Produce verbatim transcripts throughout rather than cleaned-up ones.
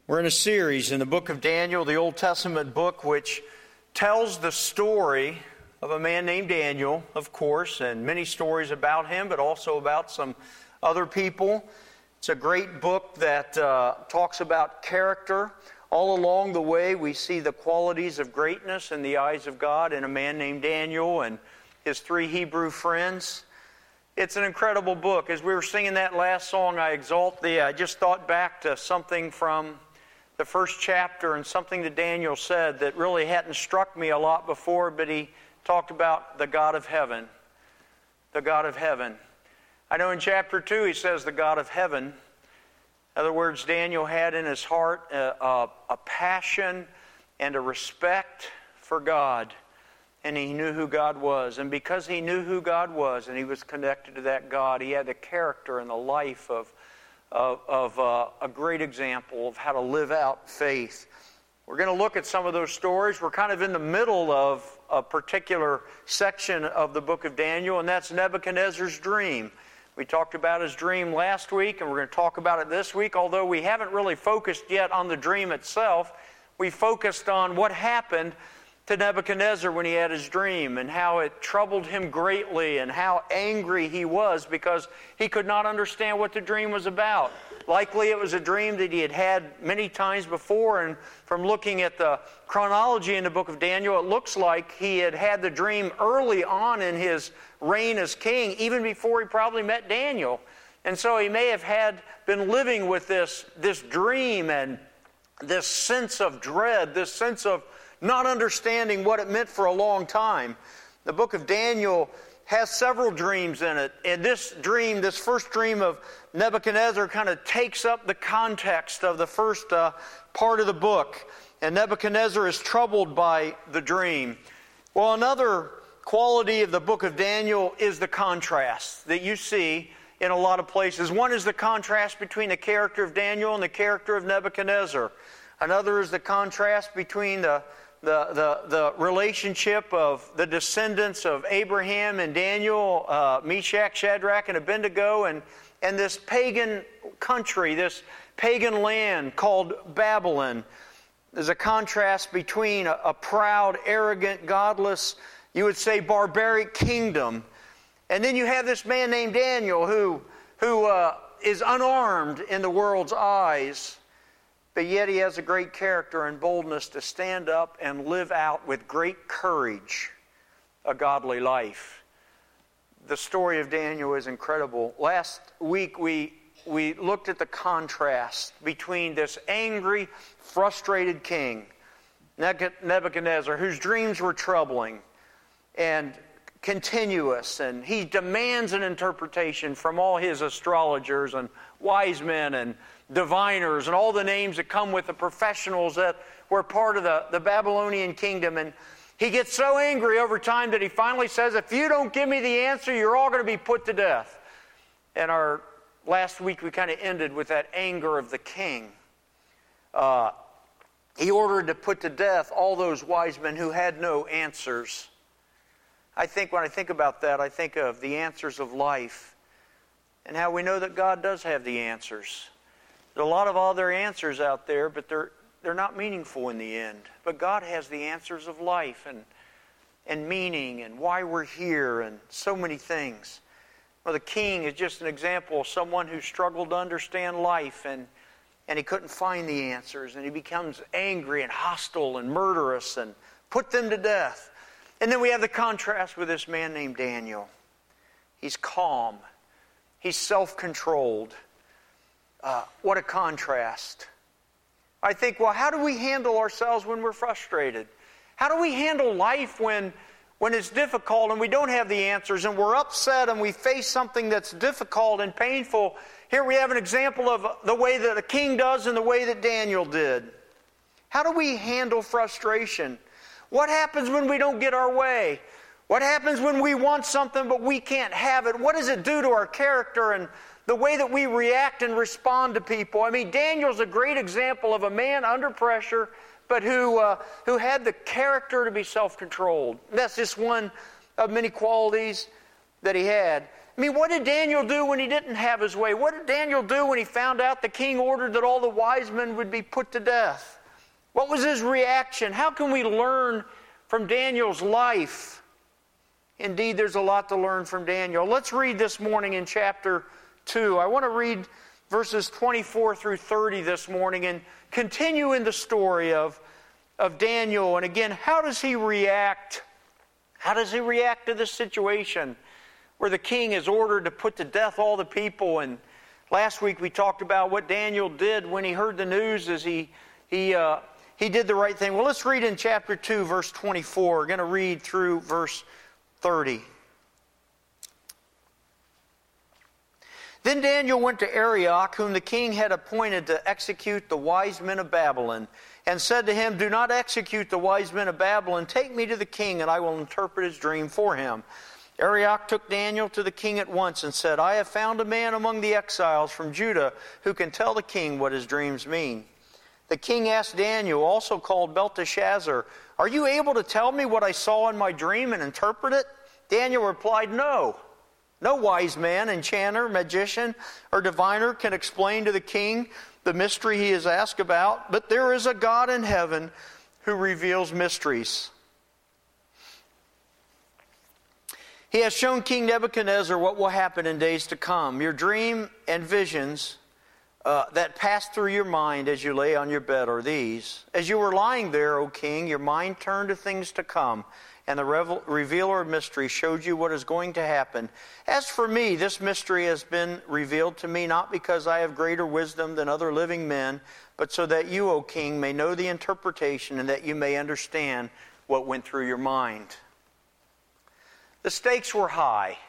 We're in a series in the book of Daniel, the Old Testament book, which tells the story of a man named Daniel, of course, and many stories about him, but also about some other people. It's a great book that uh, talks about character. All along the way, we see the qualities of greatness in the eyes of God in a man named Daniel and his three Hebrew friends. It's an incredible book. As we were singing that last song, I Exalt Thee, I just thought back to something from the first chapter and something that Daniel said that really hadn't struck me a lot before, but he talked about the God of heaven. The God of heaven. I know in chapter two he says the God of heaven. In other words, Daniel had in his heart a, a, a passion and a respect for God. And he knew who God was. And because he knew who God was and he was connected to that God, he had the character and the life of of, of uh, a great example of how to live out faith. We're going to look at some of those stories. We're kind of in the middle of a particular section of the book of Daniel, and that's Nebuchadnezzar's dream. We talked about his dream last week, and we're going to talk about it this week, although we haven't really focused yet on the dream itself. We focused on what happened to Nebuchadnezzar when he had his dream and how it troubled him greatly and how angry he was because he could not understand what the dream was about. Likely it was a dream that he had had many times before, and from looking at the chronology in the book of Daniel, it looks like he had had the dream early on in his reign as king, even before he probably met Daniel. And so he may have had been living with this, this dream and this sense of dread, this sense of not understanding what it meant for a long time. The book of Daniel has several dreams in it. And this dream, this first dream of Nebuchadnezzar kind of takes up the context of the first uh, part of the book. And Nebuchadnezzar is troubled by the dream. Well, another quality of the book of Daniel is the contrast that you see in a lot of places. One is the contrast between the character of Daniel and the character of Nebuchadnezzar. Another is the contrast between the The, the, the relationship of the descendants of Abraham and Daniel, uh, Meshach, Shadrach, and Abednego, and, and this pagan country, this pagan land called Babylon. There's a contrast between a, a proud, arrogant, godless, you would say barbaric kingdom. And then you have this man named Daniel who, who uh, is unarmed in the world's eyes. But yet he has a great character and boldness to stand up and live out with great courage a godly life. The story of Daniel is incredible. Last week we, we looked at the contrast between this angry, frustrated king, Nebuchadnezzar, whose dreams were troubling and continuous, and he demands an interpretation from all his astrologers and wise men and diviners and all the names that come with the professionals that were part of the, the Babylonian kingdom. And he gets so angry over time that he finally says, if you don't give me the answer, you're all going to be put to death. And our last week we kind of ended with that anger of the king. Uh, he ordered to put to death all those wise men who had no answers. I think when I think about that, I think of the answers of life and how we know that God does have the answers. There's a lot of other answers out there, but they're they're not meaningful in the end. But God has the answers of life and and meaning and why we're here and so many things. Well, the king is just an example of someone who struggled to understand life and and he couldn't find the answers, and he becomes angry and hostile and murderous and put them to death. And then we have the contrast with this man named Daniel. He's calm. He's self-controlled. Uh, what a contrast. I think, well, how do we handle ourselves when we're frustrated? How do we handle life when, when it's difficult and we don't have the answers and we're upset and we face something that's difficult and painful? Here we have an example of the way that the king does and the way that Daniel did. How do we handle frustration? What happens when we don't get our way? What happens when we want something but we can't have it? What does it do to our character and the way that we react and respond to people? I mean, Daniel's a great example of a man under pressure, but who uh, who had the character to be self-controlled. That's just one of many qualities that he had. I mean, what did Daniel do when he didn't have his way? What did Daniel do when he found out the king ordered that all the wise men would be put to death? What was his reaction? How can we learn from Daniel's life? Indeed, there's a lot to learn from Daniel. Let's read this morning in chapter two. I want to read verses twenty-four through thirty this morning and continue in the story of, of Daniel. And again, how does he react? How does he react to this situation where the king is ordered to put to death all the people? And last week we talked about what Daniel did when he heard the news as he he uh, he did the right thing. Well, let's read in chapter two, verse twenty-four. We're going to read through verse thirty. Then Daniel went to Arioch, whom the king had appointed to execute the wise men of Babylon, and said to him, "Do not execute the wise men of Babylon. Take me to the king, and I will interpret his dream for him." Arioch took Daniel to the king at once and said, "I have found a man among the exiles from Judah who can tell the king what his dreams mean." The king asked Daniel, also called Belteshazzar, "Are you able to tell me what I saw in my dream and interpret it?" Daniel replied, "No. No wise man, enchanter, magician, or diviner can explain to the king the mystery he is asked about, but there is a God in heaven who reveals mysteries. He has shown King Nebuchadnezzar what will happen in days to come. Your dream and visions uh, that pass through your mind as you lay on your bed are these. As you were lying there, O king, your mind turned to things to come, and the revel- revealer of mystery showed you what is going to happen. As for me, this mystery has been revealed to me not because I have greater wisdom than other living men, but so that you, O king, may know the interpretation and that you may understand what went through your mind." The stakes were high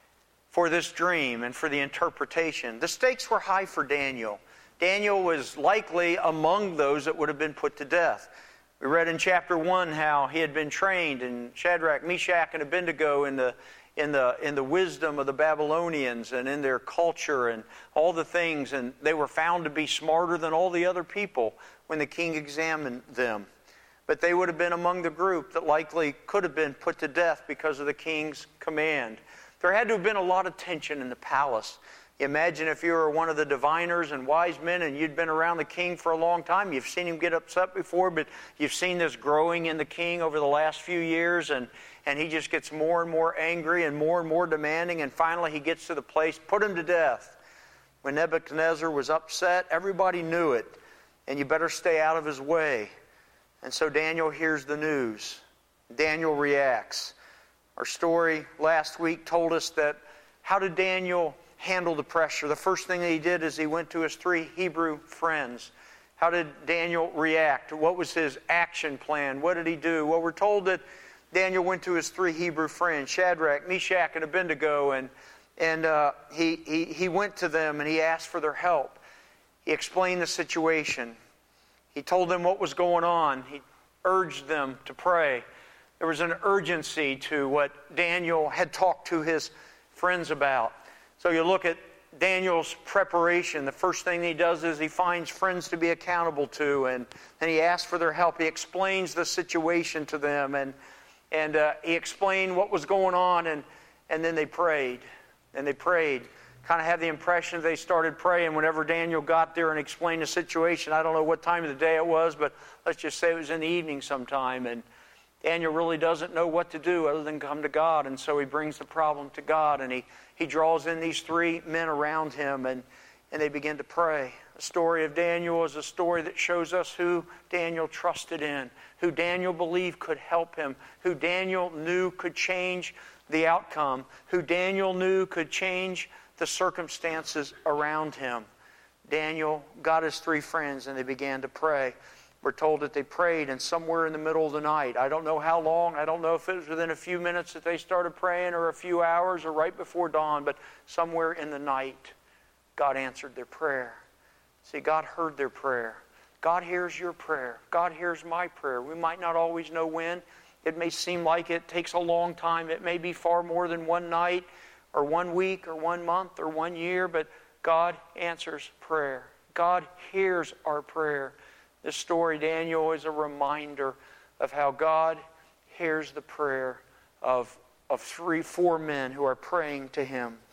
for this dream and for the interpretation. The stakes were high for Daniel. Daniel was likely among those that would have been put to death. We read in chapter one how he had been trained in Shadrach, Meshach, and Abednego in the in the in the wisdom of the Babylonians and in their culture and all the things, and they were found to be smarter than all the other people when the king examined them. But they would have been among the group that likely could have been put to death because of the king's command. There had to have been a lot of tension in the palace. Imagine if you were one of the diviners and wise men and you'd been around the king for a long time. You've seen him get upset before, but you've seen this growing in the king over the last few years, and, and he just gets more and more angry and more and more demanding, and finally he gets to the place, put him to death. When Nebuchadnezzar was upset, everybody knew it, and you better stay out of his way. And so Daniel hears the news. Daniel reacts. Our story last week told us that how did Daniel handle the pressure? The first thing that he did is he went to his three Hebrew friends. How did Daniel react? What was his action plan? What did he do? Well, we're told that Daniel went to his three Hebrew friends, Shadrach, Meshach, and Abednego, and, and uh, he, he, he went to them and he asked for their help. He explained the situation. He told them what was going on. He urged them to pray. There was an urgency to what Daniel had talked to his friends about. So you look at Daniel's preparation. The first thing he does is he finds friends to be accountable to, and then he asks for their help. He explains the situation to them, and and uh, he explained what was going on, and, and then they prayed. And they prayed. Kind of had the impression they started praying whenever Daniel got there and explained the situation. I don't know what time of the day it was, but let's just say it was in the evening sometime, and Daniel really doesn't know what to do other than come to God, and so he brings the problem to God, and he, he draws in these three men around him, and, and they begin to pray. The story of Daniel is a story that shows us who Daniel trusted in, who Daniel believed could help him, who Daniel knew could change the outcome, who Daniel knew could change the circumstances around him. Daniel got his three friends, and they began to pray. We're told that they prayed, and somewhere in the middle of the night, I don't know how long, I don't know if it was within a few minutes that they started praying, or a few hours, or right before dawn, but somewhere in the night, God answered their prayer. See, God heard their prayer. God hears your prayer. God hears my prayer. We might not always know when. It may seem like it takes a long time. It may be far more than one night, or one week, or one month, or one year, but God answers prayer. God hears our prayer. This story, Daniel, is a reminder of how God hears the prayer of, of three, four men who are praying to Him.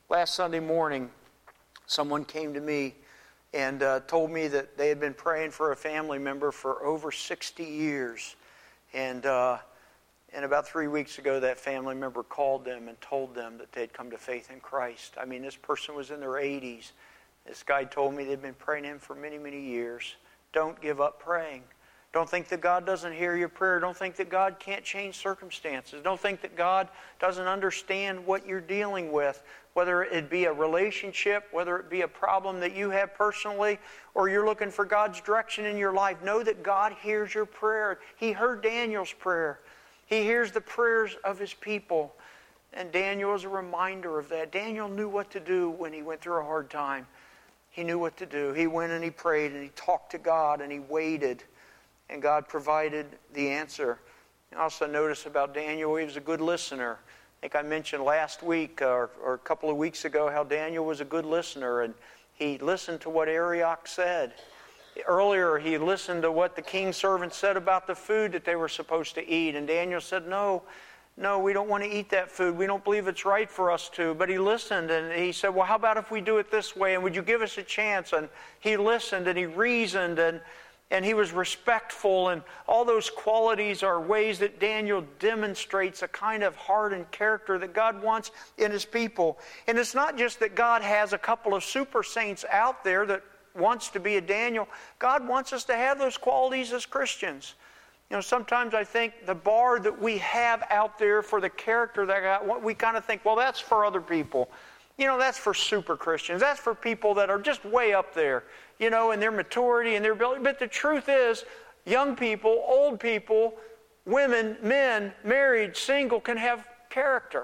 last Sunday morning, someone came to me and uh, told me that they had been praying for a family member for over sixty years. And uh, and about three weeks ago, that family member called them and told them that they'd come to faith in Christ. I mean, this person was in their eighties. This guy told me they'd been praying him for many, many years. Don't give up praying. Don't think that God doesn't hear your prayer. Don't think that God can't change circumstances. Don't think that God doesn't understand what you're dealing with, whether it be a relationship, whether it be a problem that you have personally, or you're looking for God's direction in your life. Know that God hears your prayer. He heard Daniel's prayer. He hears the prayers of His people. And Daniel is a reminder of that. Daniel knew what to do when he went through a hard time. He knew what to do. He went and he prayed and he talked to God and he waited. And God provided the answer. I also notice about Daniel, he was a good listener. I think I mentioned last week or, or a couple of weeks ago how Daniel was a good listener, and he listened to what Arioch said. Earlier, he listened to what the king's servant said about the food that they were supposed to eat, and Daniel said, no, no, we don't want to eat that food. We don't believe it's right for us to. But he listened, and he said, well, how about if we do it this way, and would you give us a chance? And he listened, and he reasoned, and And he was respectful, and all those qualities are ways that Daniel demonstrates a kind of heart and character that God wants in His people. And it's not just that God has a couple of super saints out there that wants to be a Daniel. God wants us to have those qualities as Christians. You know, sometimes I think the bar that we have out there for the character that God, we kind of think, well, that's for other people. You know, that's for super Christians. That's for people that are just way up there, you know, in their maturity and their ability. But the truth is, young people, old people, women, men, married, single, can have character.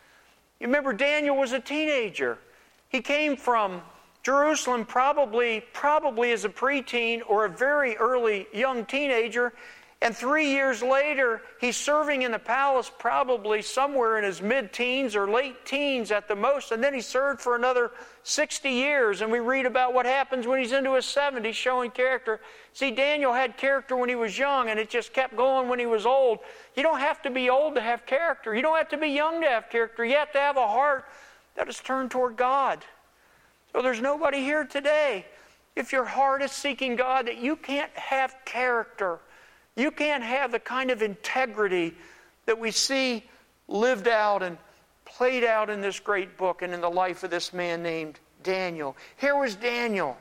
You remember Daniel was a teenager. He came from Jerusalem probably, probably as a preteen or a very early young teenager. And three years later, he's serving in the palace probably somewhere in his mid-teens or late teens at the most. And then he served for another sixty years. And we read about what happens when he's into his seventies, showing character. See, Daniel had character when he was young, and it just kept going when he was old. You don't have to be old to have character. You don't have to be young to have character. You have to have a heart that is turned toward God. So there's nobody here today, if your heart is seeking God, that you can't have character. You can't have the kind of integrity that we see lived out and played out in this great book and in the life of this man named Daniel. Here was Daniel.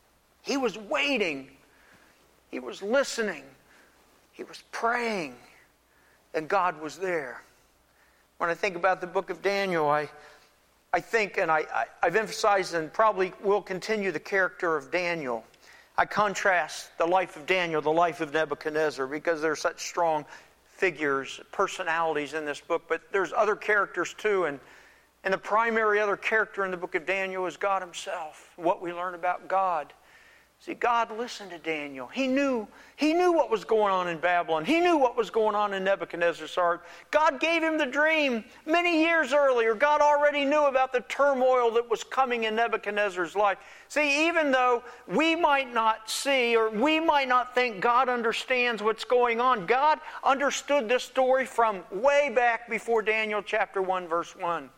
He was waiting. He was listening. He was praying. And God was there. When I think about the book of Daniel, I, I think, and I, I, I've emphasized and probably will continue the character of Daniel. I contrast the life of Daniel, the life of Nebuchadnezzar, because there are such strong figures, personalities in this book. But there's other characters too, and, and the primary other character in the book of Daniel is God Himself, what we learn about God. See, God listened to Daniel. He knew, he knew what was going on in Babylon. He knew what was going on in Nebuchadnezzar's heart. God gave him the dream many years earlier. God already knew about the turmoil that was coming in Nebuchadnezzar's life. See, even though we might not see or we might not think God understands what's going on, God understood this story from way back before Daniel chapter one, verse one.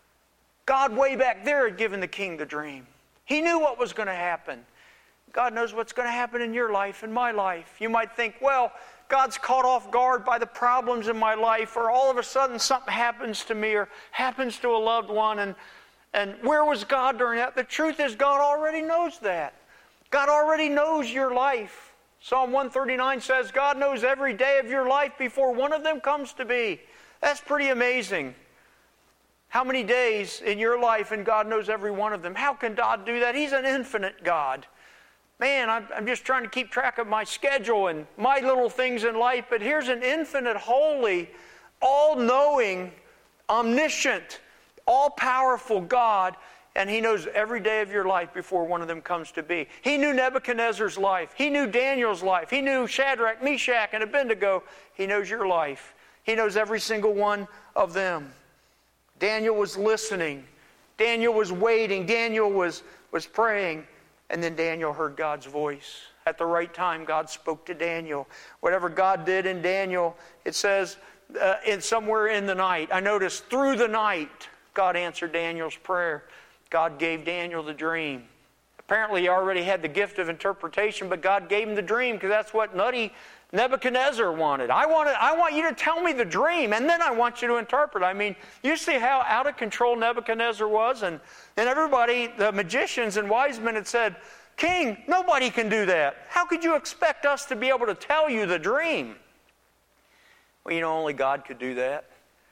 God way back there had given the king the dream. He knew what was going to happen. God knows what's going to happen in your life and my life. You might think, well, God's caught off guard by the problems in my life, or all of a sudden something happens to me or happens to a loved one, and, and where was God during that? The truth is, God already knows that. God already knows your life. Psalm one thirty-nine says, God knows every day of your life before one of them comes to be. That's pretty amazing. How many days in your life, and God knows every one of them? How can God do that? He's an infinite God. Man, I'm just trying to keep track of my schedule and my little things in life, but here's an infinite, holy, all-knowing, omniscient, all-powerful God, and He knows every day of your life before one of them comes to be. He knew Nebuchadnezzar's life. He knew Daniel's life. He knew Shadrach, Meshach, and Abednego. He knows your life. He knows every single one of them. Daniel was listening. Daniel was waiting. Daniel was, was praying. And then Daniel heard God's voice. At the right time, God spoke to Daniel. Whatever God did in Daniel, it says uh, in somewhere in the night. I noticed through the night. God answered Daniel's prayer. God gave Daniel the dream. Apparently he already had the gift of interpretation, but God gave him the dream because that's what nutty Nebuchadnezzar wanted. I want I want you to tell me the dream, and then I want you to interpret. I mean, you see how out of control Nebuchadnezzar was? And, and everybody, the magicians and wise men had said, King, nobody can do that. How could you expect us to be able to tell you the dream? Well, you know, only God could do that.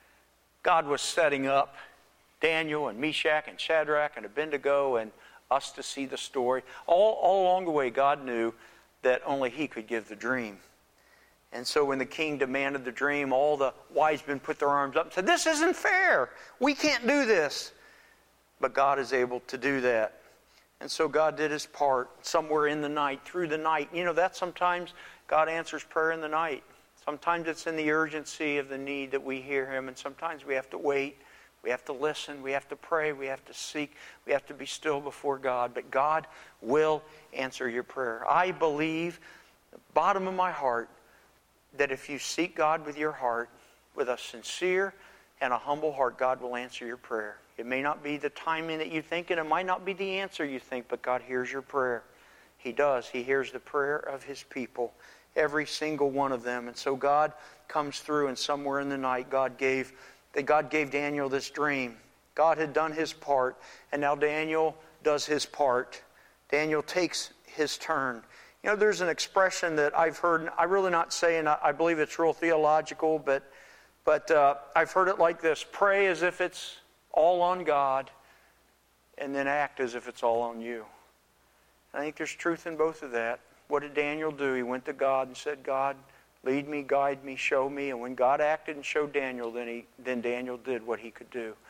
God was setting up Daniel and Meshach and Shadrach and Abednego and us to see the story. All, all along the way, God knew that only He could give the dream. And so when the king demanded the dream, all the wise men put their arms up and said, this isn't fair. We can't do this. But God is able to do that. And so God did His part somewhere in the night, through the night. You know, that sometimes God answers prayer in the night. Sometimes it's in the urgency of the need that we hear Him, and sometimes we have to wait. We have to listen. We have to pray. We have to seek. We have to be still before God. But God will answer your prayer. I believe, at the bottom of my heart, that if you seek God with your heart, with a sincere and a humble heart, God will answer your prayer. It may not be the timing that you think, and it might not be the answer you think, but God hears your prayer. He does. He hears the prayer of His people, every single one of them. And so God comes through, and somewhere in the night, God gave that God gave Daniel this dream. God had done His part, and now Daniel does his part. Daniel takes his turn. You know, there's an expression that I've heard, I'm really not saying I believe it's real theological, but, but uh, I've heard it like this: pray as if it's all on God, and then act as if it's all on you. I think there's truth in both of that. What did Daniel do? He went to God and said, God, lead me, guide me, show me. And when God acted and showed Daniel, then, he, then Daniel did what he could do.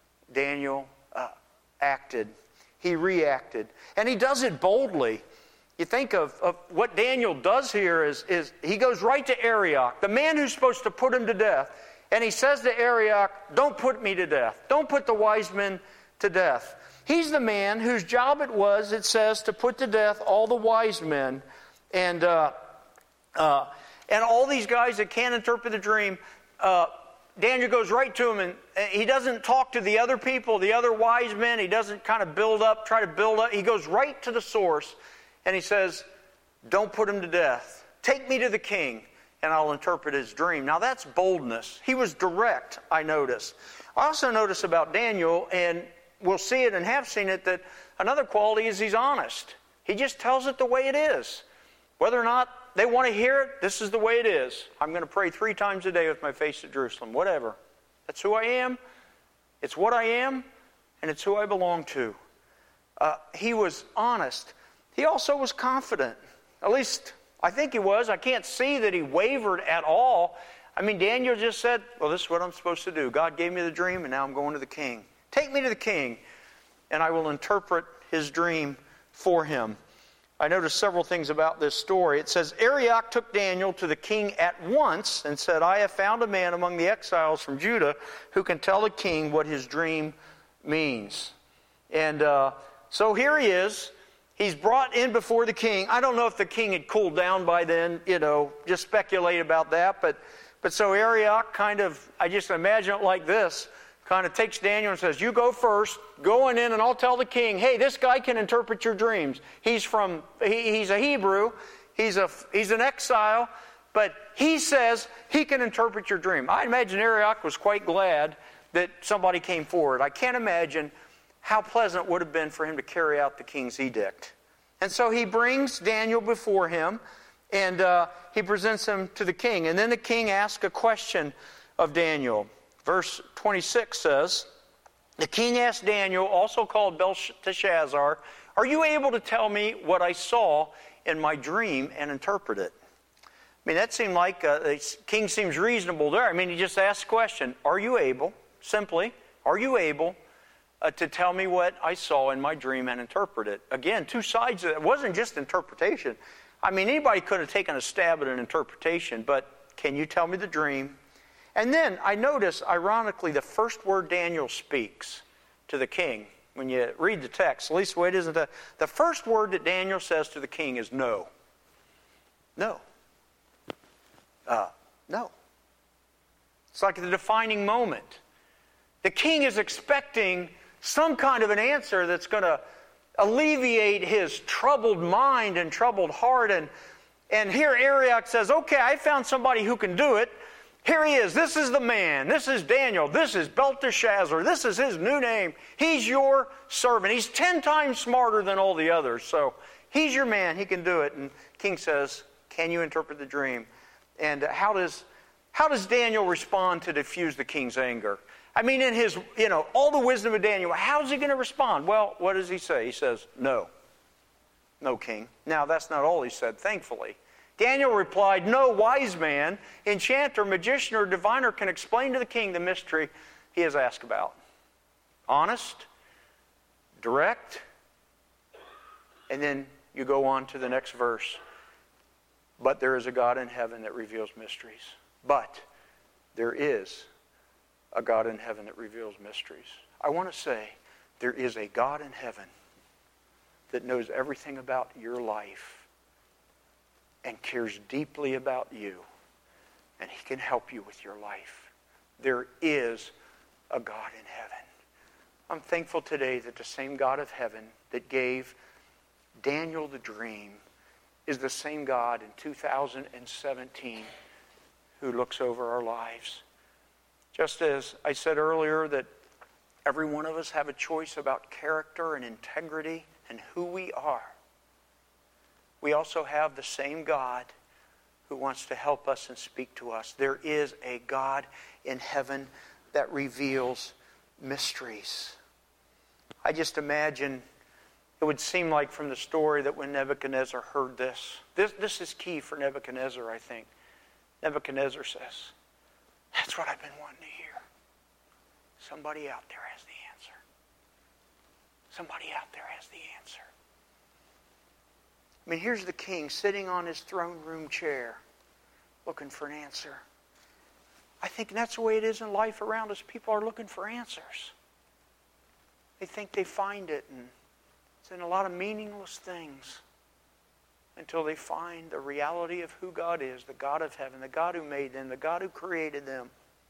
Daniel uh, acted. He reacted. And he does it boldly. You think of, of what Daniel does here is, is he goes right to Arioch, the man who's supposed to put him to death. And he says to Arioch, don't put me to death. Don't put the wise men to death. He's the man whose job it was, it says, to put to death all the wise men. And uh, uh, and all these guys that can't interpret the dream, uh, Daniel goes right to him, and he doesn't talk to the other people, the other wise men. He doesn't kind of build up, try to build up. He goes right to the source. And he says, don't put him to death. Take me to the king, and I'll interpret his dream. Now that's boldness. He was direct, I notice. I also notice about Daniel, and we'll see it and have seen it, that another quality is he's honest. He just tells it the way it is. Whether or not they want to hear it, this is the way it is. I'm going to pray three times a day with my face to Jerusalem. Whatever. That's who I am. It's what I am, and it's who I belong to. Uh, he was honest. He also was confident. At least, I think he was. I can't see that he wavered at all. I mean, Daniel just said, well, this is what I'm supposed to do. God gave me the dream, and now I'm going to the king. Take me to the king, and I will interpret his dream for him. I noticed several things about this story. It says, Arioch took Daniel to the king at once and said, I have found a man among the exiles from Judah who can tell the king what his dream means. And uh, so here he is. He's brought in before the king. I don't know if the king had cooled down by then, you know, just speculate about that. But, but so Arioch kind of, I just imagine it like this, kind of takes Daniel and says, you go first, go on in and I'll tell the king, hey, this guy can interpret your dreams. He's from, he, he's a Hebrew, he's, a, he's an exile, but he says he can interpret your dream. I imagine Arioch was quite glad that somebody came forward. I can't imagine how pleasant it would have been for him to carry out the king's edict. And so he brings Daniel before him, and uh, he presents him to the king. And then the king asks a question of Daniel. Verse twenty-six says, the king asked Daniel, also called Belteshazzar, are you able to tell me what I saw in my dream and interpret it? I mean, that seemed like, uh, the king seems reasonable there. I mean, he just asked the question, are you able, simply, are you able Uh, to tell me what I saw in my dream and interpret it? Again, two sides of it. It wasn't just interpretation. I mean, anybody could have taken a stab at an interpretation, but can you tell me the dream? And then I notice, ironically, the first word Daniel speaks to the king, when you read the text, at least the way it is, the, the first word that Daniel says to the king is no. No. Uh, no. It's like the defining moment. The king is expecting some kind of an answer that's going to alleviate his troubled mind and troubled heart. And, and here Arioch says, okay, I found somebody who can do it. Here he is. This is the man. This is Daniel. This is Belteshazzar. This is his new name. He's your servant. He's ten times smarter than all the others. So he's your man. He can do it. And king says, can you interpret the dream? And how does, how does Daniel respond to diffuse the king's anger? I mean, in his, you know, all the wisdom of Daniel, how's he going to respond? Well, what does he say? He says, no. No, king. Now, that's not all he said, thankfully. Daniel replied, no wise man, enchanter, magician, or diviner can explain to the king the mystery he has asked about. Honest, direct, and then you go on to the next verse. But there is a God in heaven that reveals mysteries. But there is a God in heaven that reveals mysteries. I want to say there is a God in heaven that knows everything about your life and cares deeply about you, and He can help you with your life. There is a God in heaven. I'm thankful today that the same God of heaven that gave Daniel the dream is the same God in two thousand seventeen who looks over our lives. Just as I said earlier that every one of us have a choice about character and integrity and who we are, we also have the same God who wants to help us and speak to us. There is a God in heaven that reveals mysteries. I just imagine, it would seem like from the story that when Nebuchadnezzar heard this, this, this is key for Nebuchadnezzar, I think. Nebuchadnezzar says, that's what I've been wanting to hear. Somebody out there has the answer. Somebody out there has the answer. I mean, here's the king sitting on his throne room chair looking for an answer. I think that's the way it is in life around us. People are looking for answers. They think they find it, and it's in a lot of meaningless things until they find the reality of who God is, the God of heaven, the God who made them, the God who created them.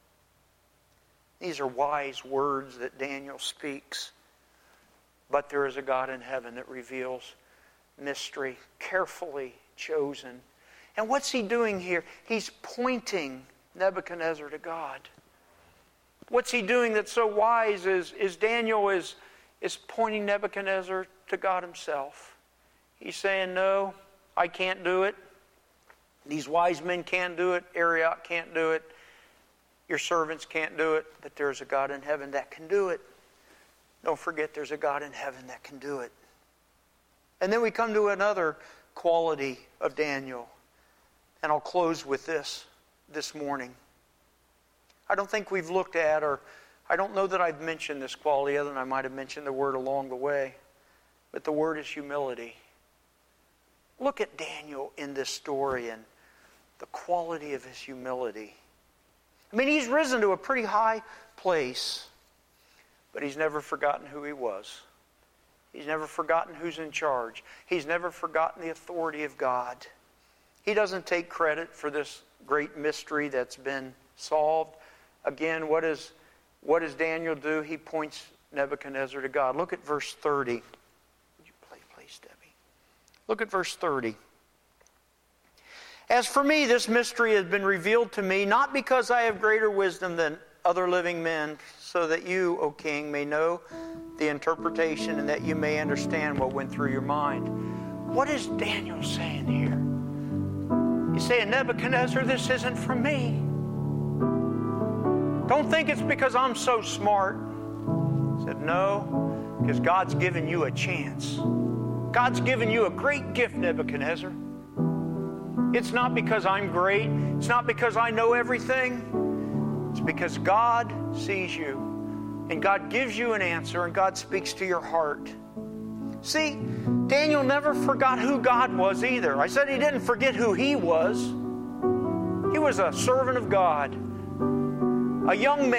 These are wise words that Daniel speaks. But there is a God in heaven that reveals mystery, carefully chosen. And what's he doing here? He's pointing Nebuchadnezzar to God. What's he doing that's so wise is, is Daniel is, is pointing Nebuchadnezzar to God himself. He's saying, no, I can't do it. These wise men can't do it. Arioch can't do it. Your servants can't do it. But there's a God in heaven that can do it. Don't forget there's a God in heaven that can do it. And then we come to another quality of Daniel. And I'll close with this this morning. I don't think we've looked at, or I don't know that I've mentioned this quality other than I might have mentioned the word along the way. But the word is humility. Look at Daniel in this story and the quality of his humility. I mean, he's risen to a pretty high place, but he's never forgotten who he was. He's never forgotten who's in charge. He's never forgotten the authority of God. He doesn't take credit for this great mystery that's been solved. Again, what, is, what does Daniel do? He points Nebuchadnezzar to God. Look at verse thirty. Would you play, please, Debbie? Look at verse thirty. As for me, this mystery has been revealed to me, not because I have greater wisdom than other living men, so that you, O king, may know the interpretation and that you may understand what went through your mind. What is Daniel saying here? He's saying, Nebuchadnezzar, this isn't from me. Don't think it's because I'm so smart. He said, no, because God's given you a chance. God's given you a great gift, Nebuchadnezzar. It's not because I'm great. It's not because I know everything. It's because God sees you. And God gives you an answer, and God speaks to your heart. See, Daniel never forgot who God was either. I said he didn't forget who he was. He was a servant of God. A young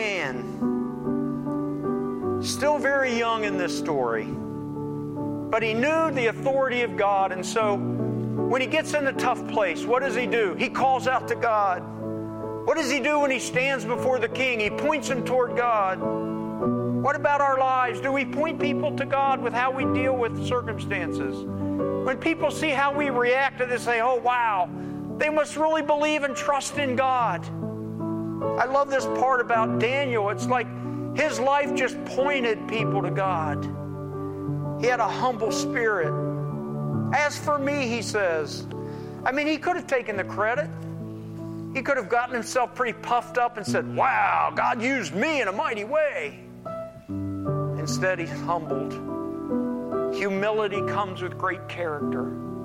man. Still very young in this story. But he knew the authority of God, and so when he gets in a tough place, what does he do? He calls out to God. What does he do when he stands before the king? He points him toward God. What about our lives? Do we point people to God with how we deal with circumstances? When people see how we react to this, they say, oh, wow, they must really believe and trust in God. I love this part about Daniel. It's like his life just pointed people to God. He had a humble spirit. As for me, he says, I mean, he could have taken the credit. He could have gotten himself pretty puffed up and said, wow, God used me in a mighty way. Instead, he's humbled. Humility comes with great character.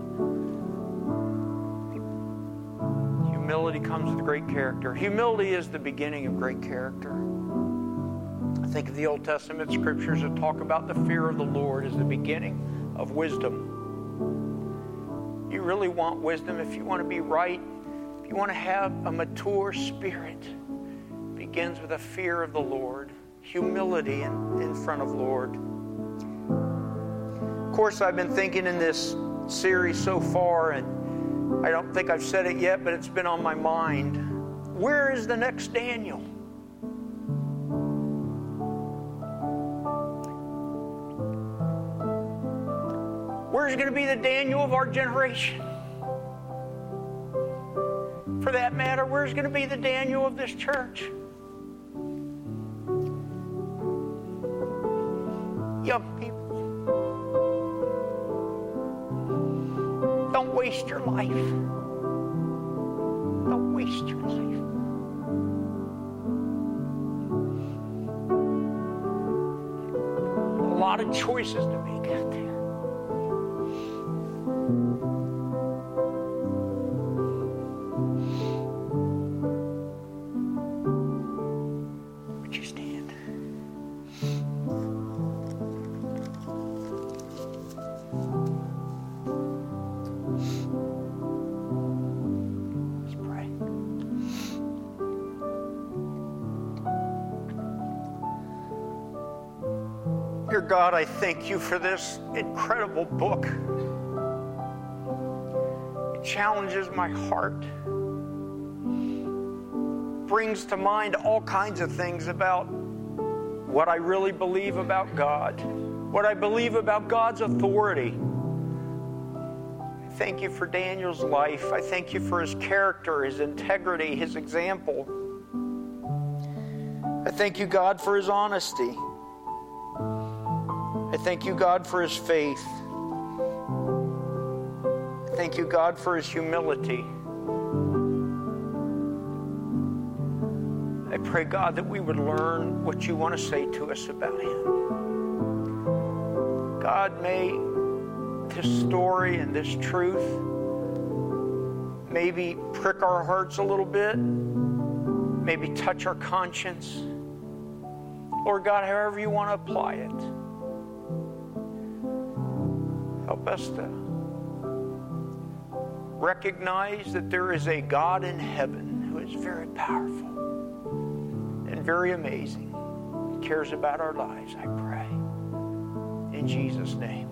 Humility comes with great character. Humility is the beginning of great character. I think of the Old Testament scriptures that talk about the fear of the Lord as the beginning of wisdom. You really want wisdom if you want to be right, if you want to have a mature spirit, it begins with a fear of the Lord, humility in, in front of Lord. Of course, I've been thinking in this series so far, and I don't think I've said it yet, but it's been on my mind. Where is the next Daniel? Where's going to be the Daniel of our generation? For that matter, where's going to be the Daniel of this church? Young people, don't waste your life. Don't waste your life. A lot of choices to make out there. Dear God, I thank you for this incredible book. It challenges my heart, brings to mind all kinds of things about what I really believe about God, what I believe about God's authority. I thank you for Daniel's life. I thank you for his character, his integrity, his example. I thank you, God, for his honesty. I thank you, God, for his faith. I thank you, God, for his humility. I pray, God, that we would learn what you want to say to us about him. God, may this story and this truth maybe prick our hearts a little bit, maybe touch our conscience. Lord God, however you want to apply it. Help us to recognize that there is a God in heaven who is very powerful and very amazing. He cares about our lives, I pray. In Jesus' name.